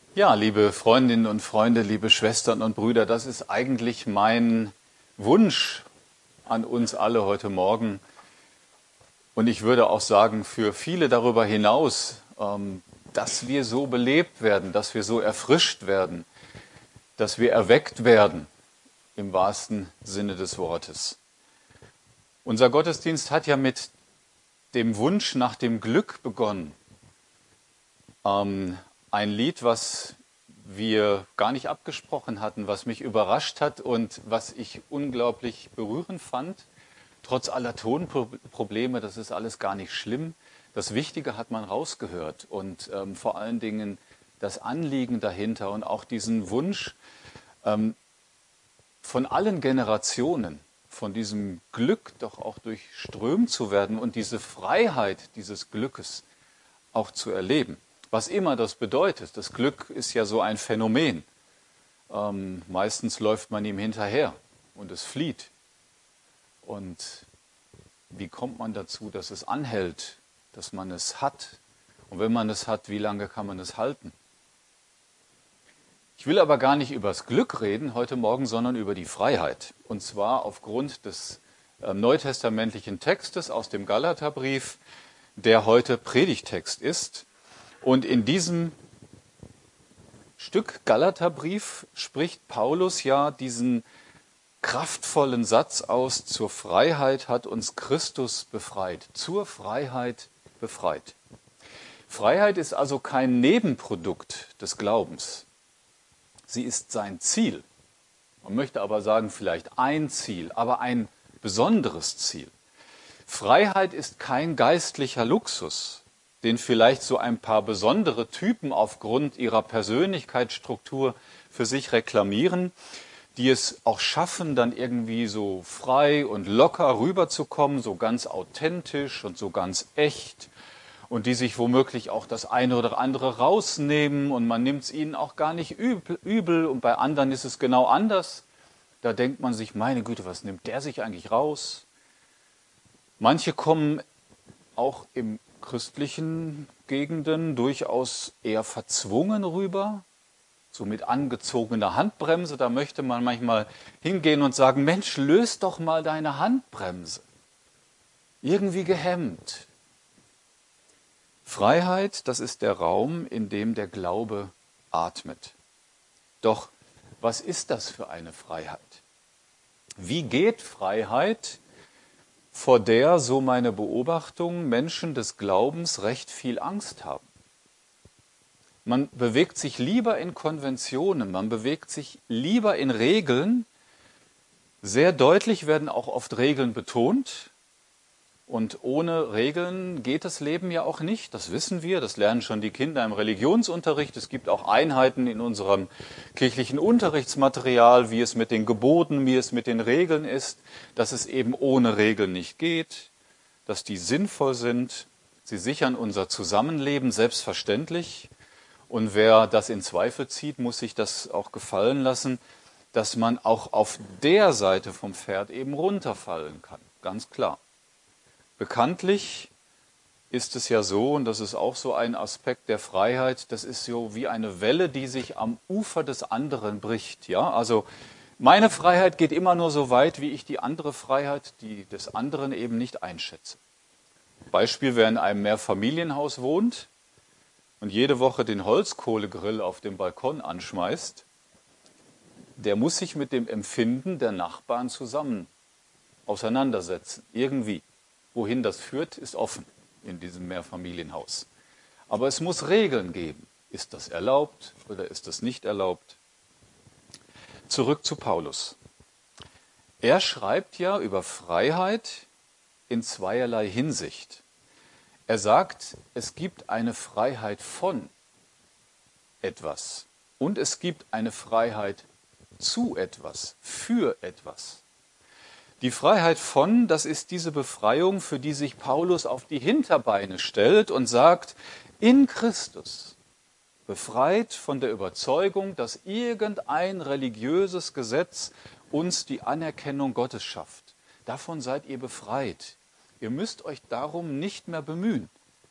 Ja, liebe Freundinnen und Freunde, liebe Schwestern und Brüder, das ist eigentlich mein Wunsch an uns alle heute Morgen. Und ich würde auch sagen, für viele darüber hinaus, dass wir so belebt werden, dass wir so erfrischt werden, dass wir erweckt werden, im wahrsten Sinne des Wortes. Unser Gottesdienst hat ja mit dem Wunsch nach dem Glück begonnen. Ein Lied, was wir gar nicht abgesprochen hatten, was mich überrascht hat und was ich unglaublich berührend fand. Trotz aller Tonprobleme, das ist alles gar nicht schlimm. Das Wichtige hat man rausgehört und vor allen Dingen das Anliegen dahinter und auch diesen Wunsch von allen Generationen, von diesem Glück doch auch durchströmt zu werden und diese Freiheit dieses Glückes auch zu erleben. Was immer das bedeutet. Das Glück ist ja so ein Phänomen. Meistens läuft man ihm hinterher und es flieht. Und wie kommt man dazu, dass es anhält, dass man es hat? Und wenn man es hat, wie lange kann man es halten? Ich will aber gar nicht über das Glück reden heute Morgen, sondern über die Freiheit. Und zwar aufgrund des neutestamentlichen Textes aus dem Galaterbrief, der heute Predigttext ist. Und in diesem Stück Galaterbrief spricht Paulus ja diesen kraftvollen Satz aus: Zur Freiheit hat uns Christus befreit. Zur Freiheit befreit. Freiheit ist also kein Nebenprodukt des Glaubens. Sie ist sein Ziel. Man möchte aber sagen, vielleicht ein Ziel, aber ein besonderes Ziel. Freiheit ist kein geistlicher Luxus, den vielleicht so ein paar besondere Typen aufgrund ihrer Persönlichkeitsstruktur für sich reklamieren, die es auch schaffen, dann irgendwie so frei und locker rüberzukommen, so ganz authentisch und so ganz echt, und die sich womöglich auch das eine oder andere rausnehmen und man nimmt es ihnen auch gar nicht übel und bei anderen ist es genau anders. Da denkt man sich, meine Güte, was nimmt der sich eigentlich raus? Manche kommen auch im christlichen Gegenden durchaus eher verzwungen rüber, so mit angezogener Handbremse. Da möchte man manchmal hingehen und sagen, Mensch, löst doch mal deine Handbremse. Irgendwie gehemmt. Freiheit, das ist der Raum, in dem der Glaube atmet. Doch was ist das für eine Freiheit? Wie geht Freiheit, vor der, so meine Beobachtung, Menschen des Glaubens recht viel Angst haben? Man bewegt sich lieber in Konventionen, man bewegt sich lieber in Regeln. Sehr deutlich werden auch oft Regeln betont. Und ohne Regeln geht das Leben ja auch nicht, das wissen wir, das lernen schon die Kinder im Religionsunterricht. Es gibt auch Einheiten in unserem kirchlichen Unterrichtsmaterial, wie es mit den Geboten, wie es mit den Regeln ist, dass es eben ohne Regeln nicht geht, dass die sinnvoll sind. Sie sichern unser Zusammenleben selbstverständlich. Und wer das in Zweifel zieht, muss sich das auch gefallen lassen, dass man auch auf der Seite vom Pferd eben runterfallen kann, ganz klar. Bekanntlich ist es ja so, und das ist auch so ein Aspekt der Freiheit, das ist so wie eine Welle, die sich am Ufer des anderen bricht. Ja? Also meine Freiheit geht immer nur so weit, wie ich die andere Freiheit, die des anderen eben nicht einschätze. Beispiel, wer in einem Mehrfamilienhaus wohnt und jede Woche den Holzkohlegrill auf dem Balkon anschmeißt, der muss sich mit dem Empfinden der Nachbarn zusammen auseinandersetzen, irgendwie. Wohin das führt, ist offen in diesem Mehrfamilienhaus. Aber es muss Regeln geben. Ist das erlaubt oder ist das nicht erlaubt? Zurück zu Paulus. Er schreibt ja über Freiheit in zweierlei Hinsicht. Er sagt, es gibt eine Freiheit von etwas und es gibt eine Freiheit zu etwas, für etwas. Die Freiheit von, das ist diese Befreiung, für die sich Paulus auf die Hinterbeine stellt und sagt, in Christus, befreit von der Überzeugung, dass irgendein religiöses Gesetz uns die Anerkennung Gottes schafft. Davon seid ihr befreit. Ihr müsst euch darum nicht mehr bemühen.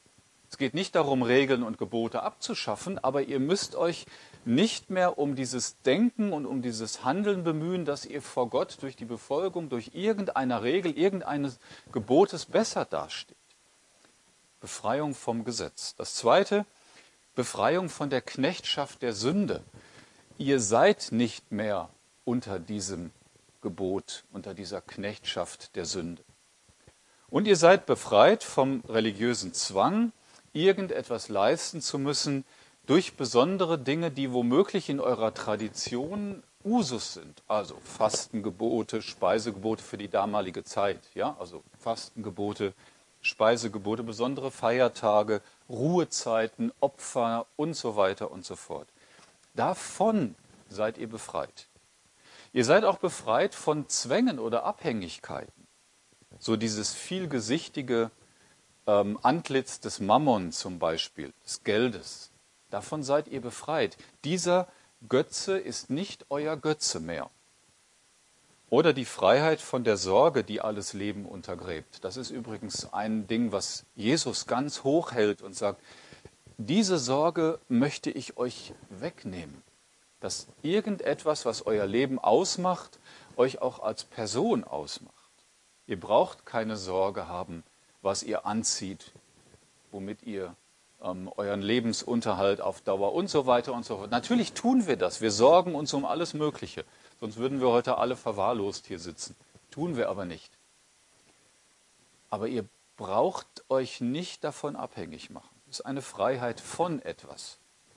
Es geht nicht darum, Regeln und Gebote abzuschaffen, aber ihr müsst euch nicht mehr um dieses Denken und um dieses Handeln bemühen, dass ihr vor Gott durch die Befolgung, durch irgendeine Regel, irgendeines Gebotes besser dasteht. Befreiung vom Gesetz. Das Zweite, Befreiung von der Knechtschaft der Sünde. Ihr seid nicht mehr unter diesem Gebot, unter dieser Knechtschaft der Sünde. Und ihr seid befreit vom religiösen Zwang, irgendetwas leisten zu müssen durch besondere Dinge, die womöglich in eurer Tradition Usus sind. Also Fastengebote, Speisegebote für die damalige Zeit. Ja? Also Fastengebote, Speisegebote, besondere Feiertage, Ruhezeiten, Opfer und so weiter und so fort. Davon seid ihr befreit. Ihr seid auch befreit von Zwängen oder Abhängigkeiten. So dieses vielgesichtige Antlitz des Mammon zum Beispiel, des Geldes. Davon seid ihr befreit. Dieser Götze ist nicht euer Götze mehr. Oder die Freiheit von der Sorge, die alles Leben untergräbt. Das ist übrigens ein Ding, was Jesus ganz hoch hält und sagt, diese Sorge möchte ich euch wegnehmen. Dass irgendetwas, was euer Leben ausmacht, euch auch als Person ausmacht. Ihr braucht keine Sorge haben, was ihr anzieht, womit ihr euren Lebensunterhalt auf Dauer und so weiter und so fort. Natürlich tun wir das. Wir sorgen uns um alles Mögliche. Sonst würden wir heute alle verwahrlost hier sitzen. Tun wir aber nicht. Aber ihr braucht euch nicht davon abhängig machen. Es ist eine Freiheit von etwas.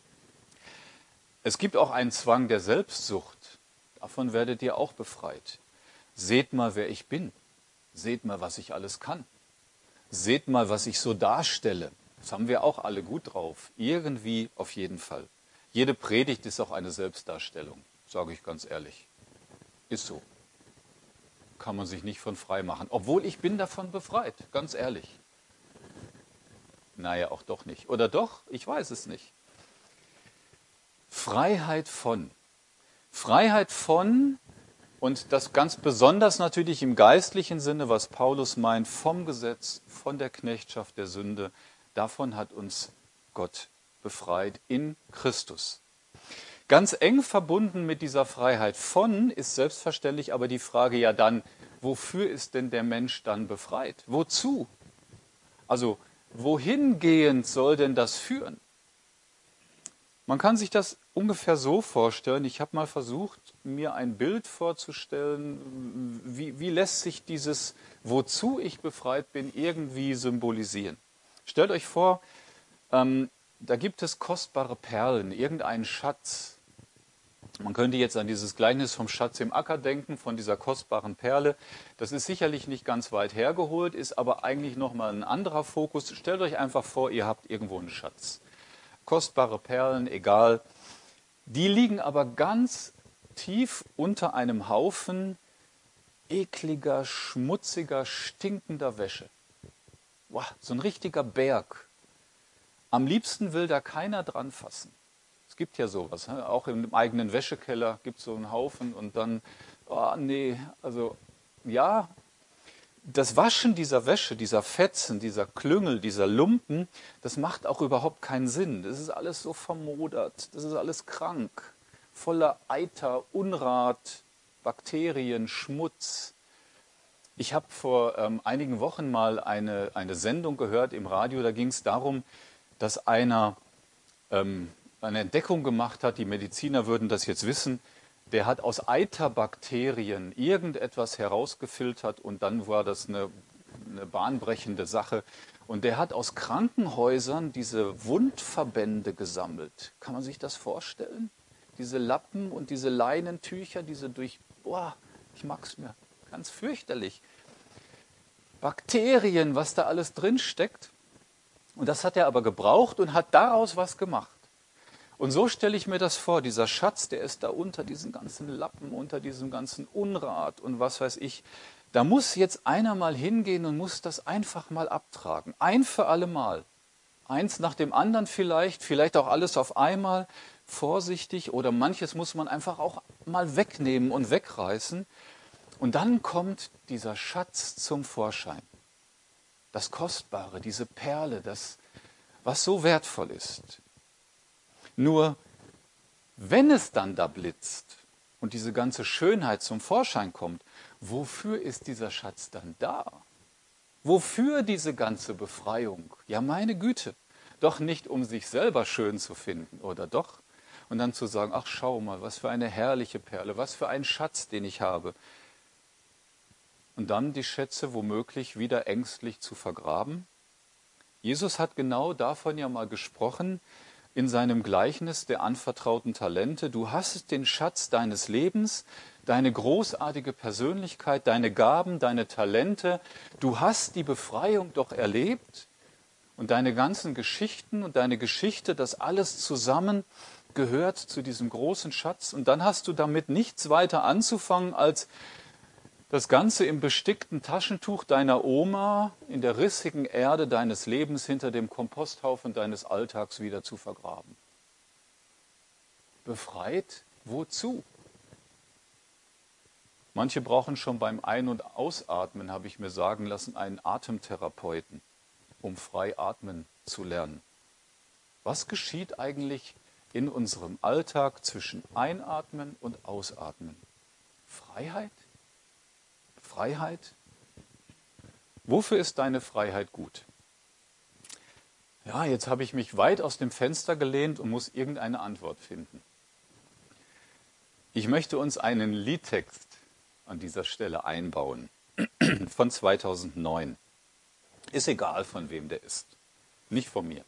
Es gibt auch einen Zwang der Selbstsucht. Davon werdet ihr auch befreit. Seht mal, wer ich bin. Seht mal, was ich alles kann. Seht mal, was ich so darstelle. Das haben wir auch alle gut drauf. Irgendwie auf jeden Fall. Jede Predigt ist auch eine Selbstdarstellung, sage ich ganz ehrlich. Ist so. Kann man sich nicht von frei machen. Obwohl ich bin davon befreit, ganz ehrlich. Naja, auch doch nicht. Oder doch? Ich weiß es nicht. Freiheit von. Freiheit von, und das ganz besonders natürlich im geistlichen Sinne, was Paulus meint, vom Gesetz, von der Knechtschaft der Sünde, davon hat uns Gott befreit in Christus. Ganz eng verbunden mit dieser Freiheit von ist selbstverständlich aber die Frage, ja dann, wofür ist denn der Mensch dann befreit? Wozu? Also, wohingehend soll denn das führen? Man kann sich das ungefähr so vorstellen. Ich habe mal versucht, mir ein Bild vorzustellen, wie lässt sich dieses, wozu ich befreit bin, irgendwie symbolisieren. Stellt euch vor, da gibt es kostbare Perlen, irgendeinen Schatz. Man könnte jetzt an dieses Gleichnis vom Schatz im Acker denken, von dieser kostbaren Perle. Das ist sicherlich nicht ganz weit hergeholt, ist aber eigentlich nochmal ein anderer Fokus. Stellt euch einfach vor, ihr habt irgendwo einen Schatz. Kostbare Perlen, egal. Die liegen aber ganz tief unter einem Haufen ekliger, schmutziger, stinkender Wäsche. Wow, so ein richtiger Berg. Am liebsten will da keiner dran fassen. Es gibt ja sowas, auch im eigenen Wäschekeller gibt es so einen Haufen und dann, oh nee, also ja, das Waschen dieser Wäsche, dieser Fetzen, dieser Klüngel, dieser Lumpen, das macht auch überhaupt keinen Sinn. Das ist alles so vermodert, das ist alles krank, voller Eiter, Unrat, Bakterien, Schmutz. Ich habe vor einigen Wochen mal eine Sendung gehört im Radio, da ging es darum, dass einer eine Entdeckung gemacht hat, die Mediziner würden das jetzt wissen, der hat aus Eiterbakterien irgendetwas herausgefiltert und dann war das eine bahnbrechende Sache. Und der hat aus Krankenhäusern diese Wundverbände gesammelt. Kann man sich das vorstellen? Diese Lappen und diese Leinentücher, diese ich mag's mir, ganz fürchterlich. Bakterien, was da alles drin steckt. Und das hat er aber gebraucht und hat daraus was gemacht. Und so stelle ich mir das vor, dieser Schatz, der ist da unter diesen ganzen Lappen, unter diesem ganzen Unrat und was weiß ich. Da muss jetzt einer mal hingehen und muss das einfach mal abtragen. Ein für alle Mal. Eins nach dem anderen vielleicht auch alles auf einmal, vorsichtig oder manches muss man einfach auch mal wegnehmen und wegreißen. Und dann kommt dieser Schatz zum Vorschein. Das Kostbare, diese Perle, das was so wertvoll ist. Nur wenn es dann da blitzt und diese ganze Schönheit zum Vorschein kommt, wofür ist dieser Schatz dann da? Wofür diese ganze Befreiung? Ja, meine Güte, doch nicht um sich selber schön zu finden, oder doch? Und dann zu sagen, ach schau mal, was für eine herrliche Perle, was für ein Schatz, den ich habe. Und dann die Schätze womöglich wieder ängstlich zu vergraben. Jesus hat genau davon ja mal gesprochen in seinem Gleichnis der anvertrauten Talente. Du hast den Schatz deines Lebens, deine großartige Persönlichkeit, deine Gaben, deine Talente. Du hast die Befreiung doch erlebt und deine ganzen Geschichten und deine Geschichte, das alles zusammen gehört zu diesem großen Schatz. Und dann hast du damit nichts weiter anzufangen, als das Ganze im bestickten Taschentuch deiner Oma in der rissigen Erde deines Lebens hinter dem Komposthaufen deines Alltags wieder zu vergraben. Befreit wozu? Manche brauchen schon beim Ein- und Ausatmen, habe ich mir sagen lassen, einen Atemtherapeuten, um frei atmen zu lernen. Was geschieht eigentlich in unserem Alltag zwischen Einatmen und Ausatmen? Freiheit? Freiheit? Wofür ist deine Freiheit gut? Ja, jetzt habe ich mich weit aus dem Fenster gelehnt und muss irgendeine Antwort finden. Ich möchte uns einen Liedtext an dieser Stelle einbauen, von 2009. Ist egal, von wem der ist, nicht von mir.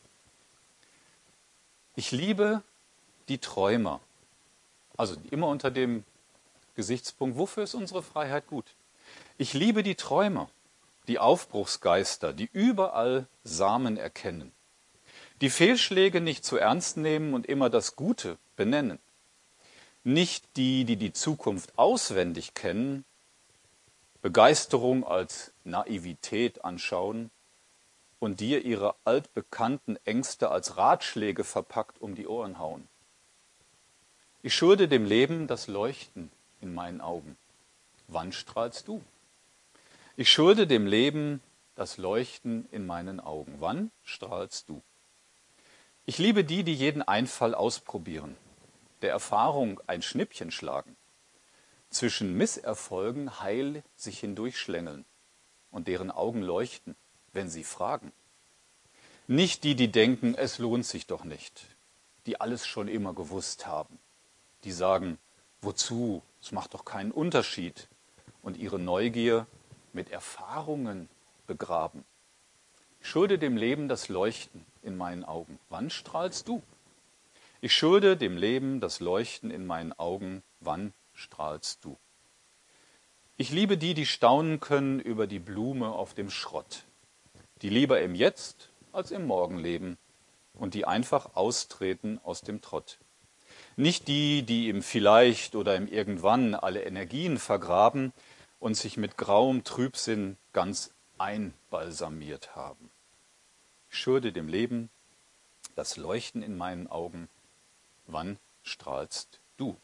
Ich liebe die Träumer, also immer unter dem Gesichtspunkt, wofür ist unsere Freiheit gut? Ich liebe die Träumer, die Aufbruchsgeister, die überall Samen erkennen, die Fehlschläge nicht zu ernst nehmen und immer das Gute benennen. Nicht die, die die Zukunft auswendig kennen, Begeisterung als Naivität anschauen und dir ihre altbekannten Ängste als Ratschläge verpackt um die Ohren hauen. Ich schulde dem Leben das Leuchten in meinen Augen. Wann strahlst du? Ich schulde dem Leben das Leuchten in meinen Augen. Wann strahlst du? Ich liebe die, die jeden Einfall ausprobieren, der Erfahrung ein Schnippchen schlagen, zwischen Misserfolgen heil sich hindurchschlängeln und deren Augen leuchten, wenn sie fragen. Nicht die, die denken, es lohnt sich doch nicht, die alles schon immer gewusst haben, die sagen, wozu, es macht doch keinen Unterschied und ihre Neugier mit Erfahrungen begraben. Ich schulde dem Leben das Leuchten in meinen Augen. Wann strahlst du? Ich schulde dem Leben das Leuchten in meinen Augen. Wann strahlst du? Ich liebe die, die staunen können über die Blume auf dem Schrott, die lieber im Jetzt als im Morgen leben und die einfach austreten aus dem Trott. Nicht die, die im Vielleicht oder im Irgendwann alle Energien vergraben und sich mit grauem Trübsinn ganz einbalsamiert haben. Ich schulde dem Leben das Leuchten in meinen Augen. Wann strahlst du?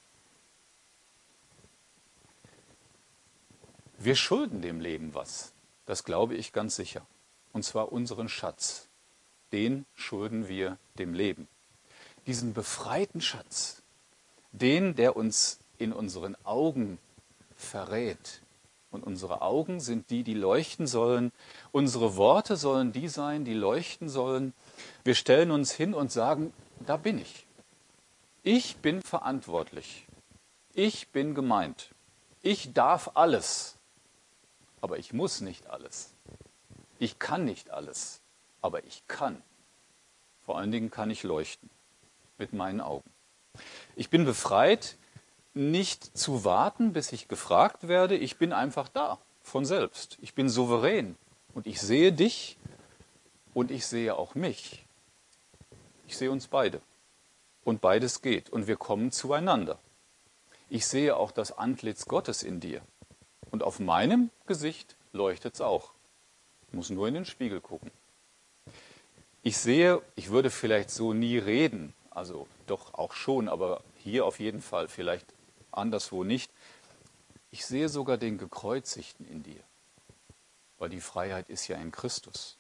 Wir schulden dem Leben was, das glaube ich ganz sicher. Und zwar unseren Schatz. Den schulden wir dem Leben. Diesen befreiten Schatz, den, der uns in unseren Augen verrät. Und unsere Augen sind die, die leuchten sollen. Unsere Worte sollen die sein, die leuchten sollen. Wir stellen uns hin und sagen, da bin ich. Ich bin verantwortlich. Ich bin gemeint. Ich darf alles. Aber ich muss nicht alles. Ich kann nicht alles. Aber ich kann. Vor allen Dingen kann ich leuchten. Mit meinen Augen. Ich bin befreit, nicht zu warten, bis ich gefragt werde. Ich bin einfach da, von selbst. Ich bin souverän. Und ich sehe dich und ich sehe auch mich. Ich sehe uns beide. Und beides geht. Und wir kommen zueinander. Ich sehe auch das Antlitz Gottes in dir. Und auf meinem Gesicht leuchtet es auch. Ich muss nur in den Spiegel gucken. Ich sehe, ich würde vielleicht so nie reden, also doch auch schon, aber hier auf jeden Fall, vielleicht anderswo nicht. Ich sehe sogar den Gekreuzigten in dir, weil die Freiheit ist ja in Christus.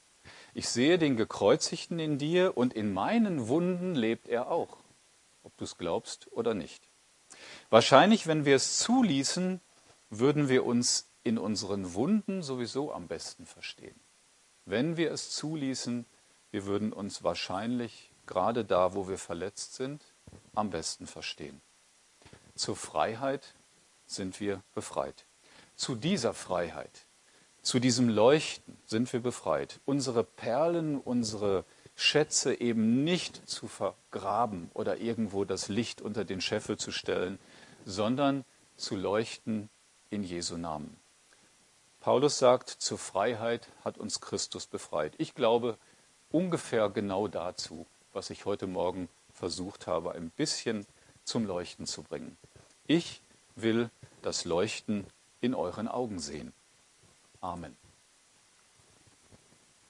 Ich sehe den Gekreuzigten in dir und in meinen Wunden lebt er auch, ob du es glaubst oder nicht. Wahrscheinlich, wenn wir es zuließen, würden wir uns in unseren Wunden sowieso am besten verstehen. Wenn wir es zuließen, wir würden uns wahrscheinlich gerade da, wo wir verletzt sind, am besten verstehen. Zur Freiheit sind wir befreit. Zu dieser Freiheit, zu diesem Leuchten sind wir befreit. Unsere Perlen, unsere Schätze eben nicht zu vergraben oder irgendwo das Licht unter den Scheffel zu stellen, sondern zu leuchten in Jesu Namen. Paulus sagt, zur Freiheit hat uns Christus befreit. Ich glaube ungefähr genau dazu, was ich heute Morgen versucht habe, ein bisschen zum Leuchten zu bringen. Ich will das Leuchten in euren Augen sehen. Amen.